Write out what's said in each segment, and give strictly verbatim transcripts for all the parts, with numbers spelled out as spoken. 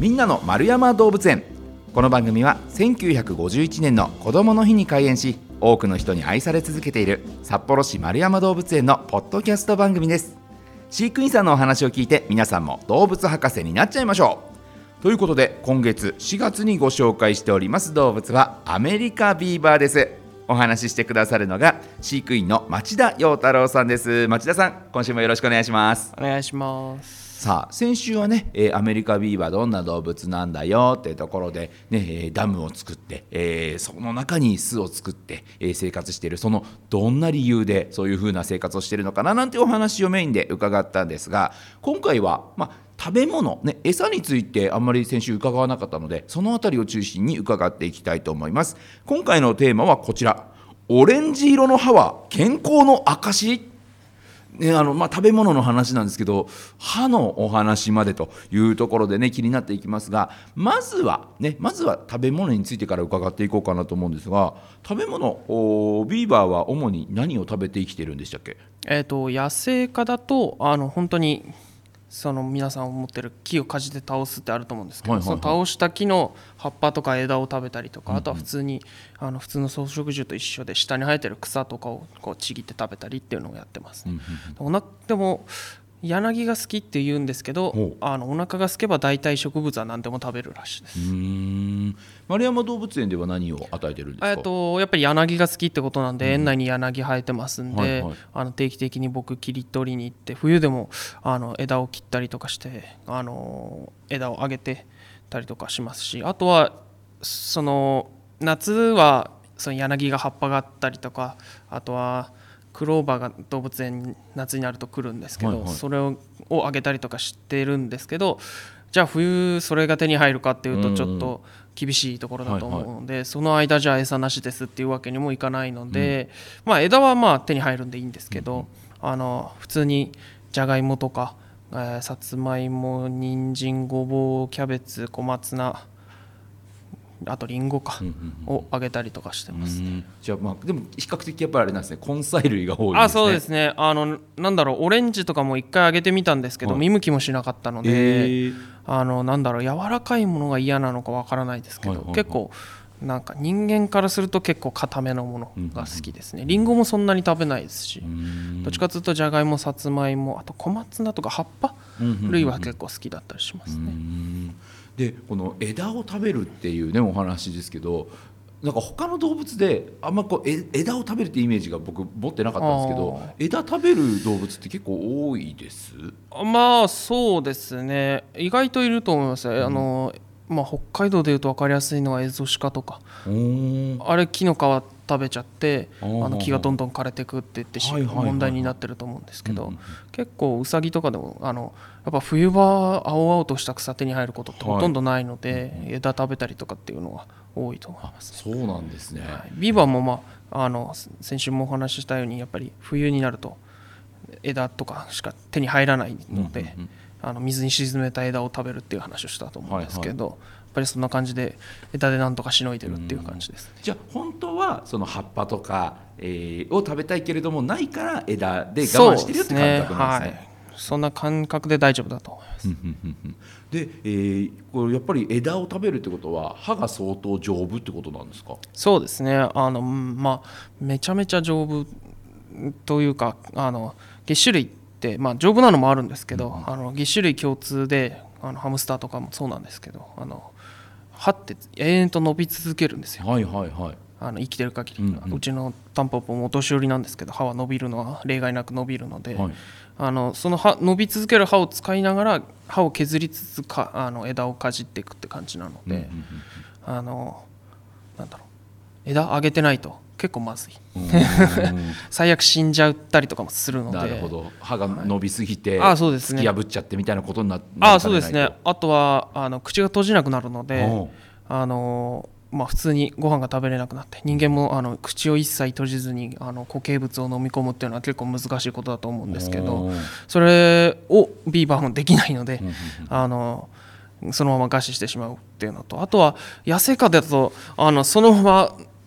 みんなの丸山動物園。この番組はせんきゅうひゃくごじゅういちねんの子どもの日に開園し、多くの人に愛され続けている札幌市丸山動物園のポッドキャスト番組です。飼育員さんのお話を聞いて、皆さんも動物博士になっちゃいましょう。ということで、今月しがつにご紹介しております動物はアメリカビーバーです。お話ししてくださるのが飼育員の町田陽太郎さんです。町田さん、今週もよろしくお願いします。 お願いします。 さあ、先週はね、えー、アメリカビーバーどんな動物なんだよっていうところで、ねえー、ダムを作って、えー、その中に巣を作って、えー、生活している、そのどんな理由でそういう風な生活をしているのかななんてお話をメインで伺ったんですが、今回は、まあ、食べ物、ね、餌についてあんまり先週伺わなかったので、そのあたりを中心に伺っていきたいと思います。今回のテーマはこちら、オレンジ色の歯は健康の証、ね、あのまあ、食べ物の話なんですけど、歯のお話までというところでね、気になっていきますが、まずはね、まずは食べ物についてから伺っていこうかなと思うんですが、食べ物、ビーバーは主に何を食べて生きているんでしたっけ？ えーと、野生化だとあの本当にその皆さん思ってる木をかじって倒すってあると思うんですけど、はいはいはい、その倒した木の葉っぱとか枝を食べたりとか、うんうん、あとは普通にあの普通の草食獣と一緒で下に生えてる草とかをこうちぎって食べたりっていうのをやってますね、うんうんうん、おなでも柳が好きって言うんですけど、あのお腹が空けば大体植物は何でも食べるらしいです。 うーん、丸山動物園では何を与えてるんですか？ えっと、やっぱり柳が好きってことなんで、うん、園内に柳生えてますんで、はいはい、あの定期的に僕切り取りに行って、冬でもあの枝を切ったりとかして、あの枝を上げてたりとかしますし、あとはその夏はその柳が葉っぱがあったりとか、あとはクローバーが動物園に夏になると来るんですけど、はいはい、それをあげたりとかしてるんですけど、じゃあ冬それが手に入るかっていうとちょっと厳しいところだと思うので、うんうんはいはい、その間じゃあ餌なしですっていうわけにもいかないので、うん、まあ、枝はまあ手に入るんでいいんですけど、うん、あの普通にじゃがいもとか、えー、さつまいも、人参、ごぼう、キャベツ、小松菜、あとリンゴか、うんうんうん、をあげたりとかしてます、ね、 うんじゃあ、まあ、でも比較的やっぱりあれなんですね、根菜類が多いですね。 あ、そうですね。あのなんだろう、オレンジとかも一回あげてみたんですけど、はい、見向きもしなかったので、えー、あのなんだろう、柔らかいものが嫌なのかわからないですけど、はいはいはい、結構なんか人間からすると結構固めのものが好きですね、うんうんうん、リンゴもそんなに食べないですし、どっちかというとじゃがいも、さつまいも、あと小松菜とか葉っぱ類は結構好きだったりしますね、うんうんうん、 でこの枝を食べるっていうねお話ですけど、なんか他の動物であんまこう枝を食べるってイメージが僕持ってなかったんですけど、枝食べる動物って結構多いです？ まあそうですね、意外といると思います、うん、あのまあ、北海道でいうと分かりやすいのはエゾシカとか、あれ木の皮食べちゃってあの木がどんどん枯れてくって言って問題になってると思うんですけど、結構ウサギとかでもあのやっぱ冬場青々とした草手に入ることってほとんどないので、はい、枝食べたりとかっていうのは多いと思います、 ね、そうなんですね、 はい、ビーバーも、まあ、あの先週もお話ししたようにやっぱり冬になると枝とかしか手に入らないので、うんうんうん、あの水に沈めた枝を食べるっていう話をしたと思うんですけど、はいはい、やっぱりそんな感じで枝でなんとかしのいでるっていう感じですね。 じゃあ本当はその葉っぱとか、えー、を食べたいけれどもないから枝で我慢してるよって感覚なんですね。そうですね、はい、 そんな感覚で大丈夫だと思いますで、えー、これやっぱり枝を食べるってことは歯が相当丈夫ってことなんですか？ そうですね、あの、まあ、めちゃめちゃ丈夫というか、あのげっ歯類って、まあ、丈夫なのもあるんですけど、うん、あのげっ歯類共通であのハムスターとかもそうなんですけど、あの歯って永遠と伸び続けるんですよ、 はいはいはい、 あの生きてる限り、うんうん、うちのタンポポもお年寄りなんですけど歯は伸びるのは例外なく伸びるので、はい、あのその歯伸び続ける歯を使いながら歯を削りつつかあの枝をかじっていくって感じなので、うんうんうん、あのなんだろう、枝上げてないと結構まずい最悪死んじゃったりとかもするので。 なるほど、歯が伸びすぎて、 はい、突き破っちゃってみたいなことになってあそうですね。あとはあの口が閉じなくなるので、あの、まあ、普通にご飯が食べれなくなって、人間もあの口を一切閉じずにあの固形物を飲み込むっていうのは結構難しいことだと思うんですけど、それをビーバーもできないのであのそのまま餓死してしまうっていうのと、あとは野生下だとあのそのまま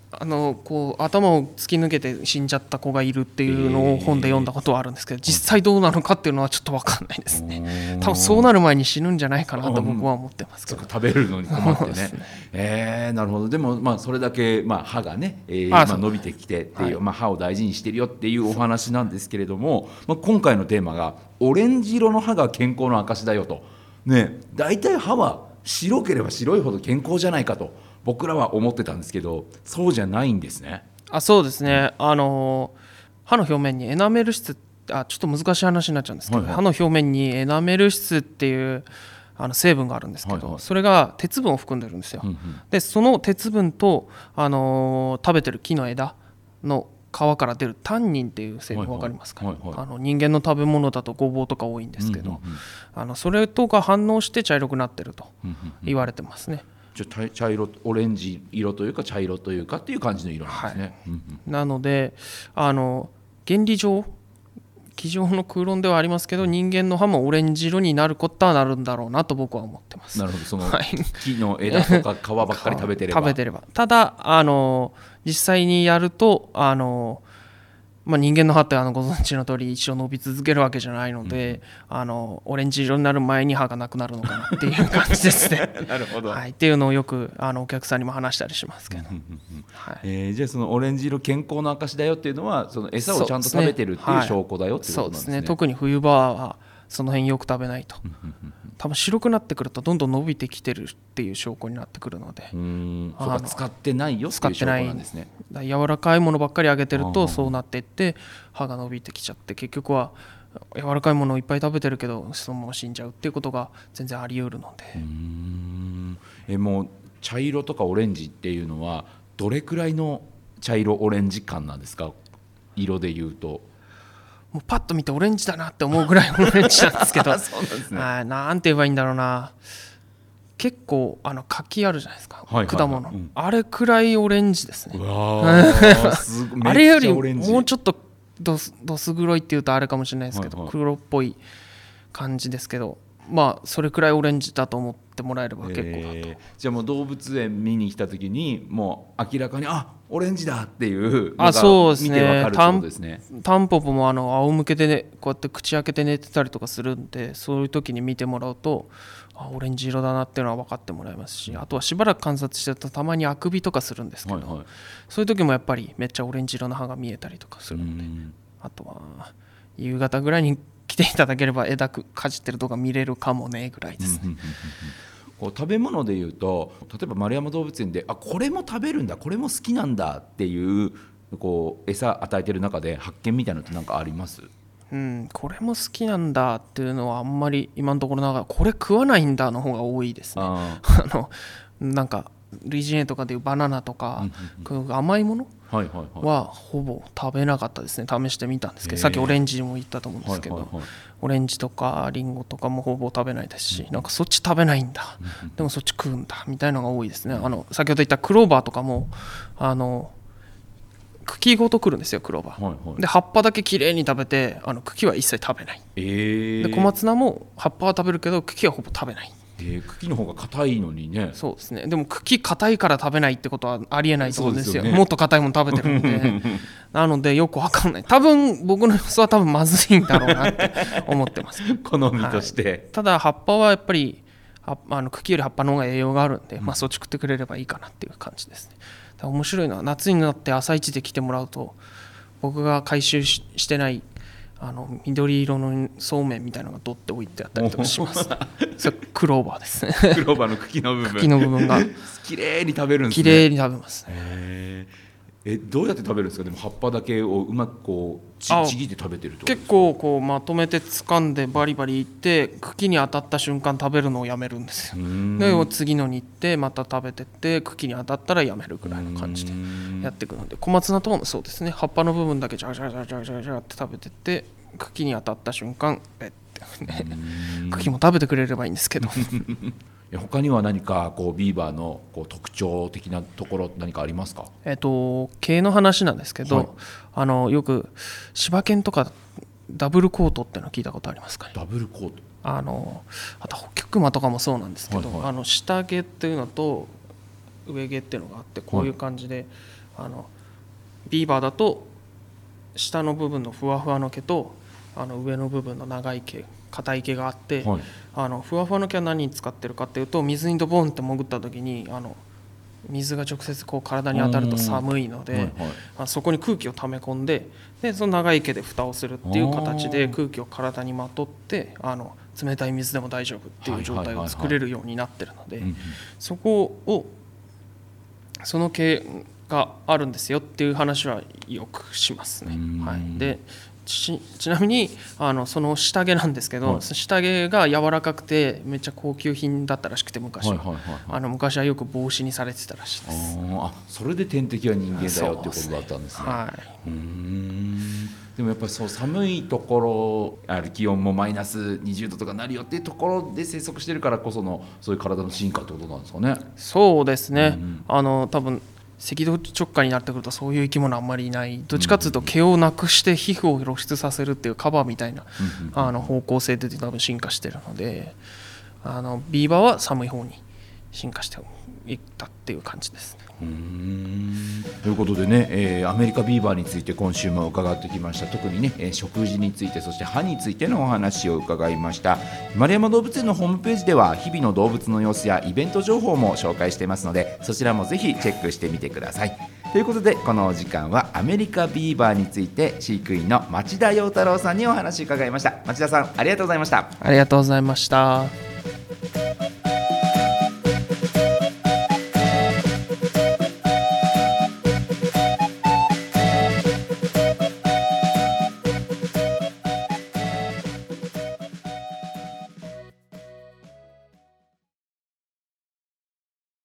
あのこう頭を突き抜けて死んじゃった子がいるっていうのを本で読んだことはあるんですけど、実際どうなのかっていうのはちょっと分かんないですね。多分そうなる前に死ぬんじゃないかなと僕は思ってますけど、 食べるのに困ってねねえー、なるほど。でもまあそれだけ、まあ、歯がね、えーあまあ、伸びてきてっていう、 はいまあ、歯を大事にしてるよっていうお話なんですけれども、まあ、今回のテーマがオレンジ色の歯が健康の証だよと、ね、大体歯は白ければ白いほど健康じゃないかと僕らは思ってたんですけど、そうじゃないんですね。 あそうですね、あの歯の表面にエナメル質、あちょっと難しい話になっちゃうんですけど、 はいはい、 歯の表面にエナメル質っていうあの成分があるんですけど、 はいはい、 それが鉄分を含んでるんですよ、うんうん、でその鉄分と、あのー、食べてる木の枝の皮から出るタンニンっていう成分分かりますか、はいはいはいはい、あの人間の食べ物だとごぼうとか多いんですけど、うんうんうん、あのそれとが反応して茶色くなってると言われてますね、うんうんうん、 茶色オレンジ色というか茶色というかっていう感じの色なんですね、はい、 なのであの原理上机上の空論ではありますけど、人間の歯もオレンジ色になることはなるんだろうなと僕は思ってます。 なるほど、その木の枝とか皮ばっかり食べてれば食べてればただあの実際にやるとあのまあ、人間の歯ってあのご存知の通り一生伸び続けるわけじゃないので、うん、あのオレンジ色になる前に歯がなくなるのかなっていう感じですねなるほど、 はい、っていうのをよくあのお客さんにも話したりしますけど、 はい、えー、じゃあそのオレンジ色健康の証だよっていうのはその餌をちゃんと食べてるっていう証拠だよっていうことなんですね。 そうですね、特に冬場はその辺よく食べないと多分白くなってくるとどんどん伸びてきてるっていう証拠になってくるので、 うーん、そうか、使ってないよっていう証拠なんですね。 柔らかいものばっかりあげてるとそうなっていって歯が伸びてきちゃって、結局は柔らかいものをいっぱい食べてるけどそのまま死んじゃうっていうことが全然あり得るので、 うーん、えもう茶色とかオレンジっていうのはどれくらいの茶色オレンジ感なんですか、色でいうと。 もうパッと見てオレンジだなって思うぐらいオレンジなんですけどそうなんですね、 あなんて言えばいいんだろうな、結構あの柿あるじゃないですか、はいはいはい、果物、うん、あれくらいオレンジですね。 うわすごいあれよりもうちょっとどすどす黒いっていうとあれかもしれないですけど、はいはい、黒っぽい感じですけど、まあそれくらいオレンジだと思ってもらえれば結構だと、えー、 じゃあもう動物園見に来た時にもう明らかにあオレンジだっていうあそうですね、 見てわかるってことですね。 タンポポもあの仰向けで、ね、こうやって口開けて寝てたりとかするんで、そういう時に見てもらうとあオレンジ色だなっていうのは分かってもらえますし、あとはしばらく観察してるとたまにあくびとかするんですけど、はいはい、そういう時もやっぱりめっちゃオレンジ色の歯が見えたりとかするんで、んあとは夕方ぐらいに来ていただければ枝かじってる動画見れるかもねぐらいですね。 こう食べ物でいうと例えば丸山動物園であこれも食べるんだこれも好きなんだっていうこう餌与えてる中で発見みたいなのって何かあります？ うん、これも好きなんだっていうのはあんまり今のところながらこれ食わないんだの方が多いですね。ああのなんか類人猿とかでいうバナナとか、うんうんうん、甘いものはほぼ食べなかったですね。試してみたんですけど、さっきオレンジも言ったと思うんですけど、はいはいはい、オレンジとかリンゴとかもほぼ食べないですし、うん、なんかそっち食べないんだ、うん、でもそっち食うんだみたいなのが多いですね。あの先ほど言ったクローバーとかもあの茎ごとくるんですよクローバー、はいはい、で葉っぱだけきれいに食べてあの茎は一切食べない、えー、で小松菜も葉っぱは食べるけど茎はほぼ食べない。 えー、茎の方が硬いのにね。 そうですね。でも茎硬いから食べないってことはありえないと思うんですよ。ですよね、もっと硬いもの食べてるんでなのでよく分かんない。多分僕の予想は多分まずいんだろうなって思ってます好みとして、 はい、ただ葉っぱはやっぱりあの茎より葉っぱの方が栄養があるんで、うんまあ、そっち食ってくれればいいかなっていう感じですね。だから面白いのは夏になって朝一で来てもらうと僕が回収 し, してないあの緑色のそうめんみたいなのがドッて置いてあったりとかしますそれクローバーですねクローバーの茎の部分茎の部分がきれいに食べるんですね。 きれいに食べますね。 へえどうやって食べるんですか？でも葉っぱだけをうまくこう ち, ちぎって食べてると結構こうまとめて掴んでバリバリいって茎に当たった瞬間食べるのをやめるんですよ。で次のに行ってまた食べてって茎に当たったらやめるぐらいの感じでやっていくので、小松菜とかもそうですね。葉っぱの部分だけジャジャジャジャジャジャって食べてって茎に当たった瞬間えってね茎も食べてくれればいいんですけど他には何かこうビーバーのこう特徴的なところ何かありますか？ えっと毛の話なんですけど、はい、あのよく柴犬とかダブルコートっての聞いたことありますかね？ ダブルコートあのあとホッキョクマとかもそうなんですけど、はいはい、あの下毛っていうのと上毛っていうのがあってこういう感じで、はい、 あのビーバーだと下の部分のふわふわの毛とあの上の部分の長い毛硬い毛があって、はい、あのふわふわの毛は何に使ってるかっていうと、水にドボンって潜った時にあの水が直接こう体に当たると寒いので、はいはい、あそこに空気を溜め込んで、でその長い毛で蓋をするっていう形で空気を体にまとってあの冷たい水でも大丈夫っていう状態を作れるようになってるので、そこをその毛があるんですよっていう話はよくしますね。はい、で ち, ちなみにあのその下着なんですけど、はい、下着が柔らかくてめっちゃ高級品だったらしくて、昔は、はいはいはいはい、あの昔はよく帽子にされてたらしいです。 ああ、それで天敵は人間だよってことだったんですね。はい、うーんでもやっぱりそう寒いところ、ある気温もマイナスにじゅうどとかなるよっていうところで生息してるからこそのそういう体の進化ってことなんですかね。 そうですね、うん、あの多分赤道直下になってくるとそういう生き物あんまりいない、どっちかというと毛をなくして皮膚を露出させるっていうカバーみたいなあの方向性で多分進化してるので、あのビーバーは寒い方に進化していったっていう感じですね。 うーんということでね、えー、アメリカビーバーについて今週も伺ってきました。特にね、えー、食事について、そして歯についてのお話を伺いました。丸山動物園のホームページでは日々の動物の様子やイベント情報も紹介していますので、そちらもぜひチェックしてみてください。ということでこのお時間はアメリカビーバーについて飼育員の町田陽太郎さんにお話を伺いました。町田さん、ありがとうございました。 ありがとうございました。